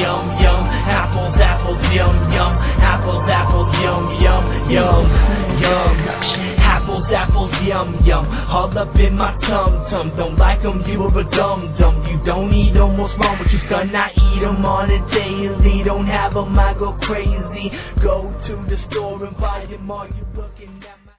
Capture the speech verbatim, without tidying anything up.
yum, yum. Apples, apples, yum, yum. Apples, apples, yum, yum, yum, yum. Apples, apples, yum, yum. All up in my tum-tum. Don't like 'em, you are a dum-dum. You don't eat 'em, what's wrong with you, son? I eat 'em on a daily. Don't have 'em, I go crazy. Go to the store and buy 'em, are you looking at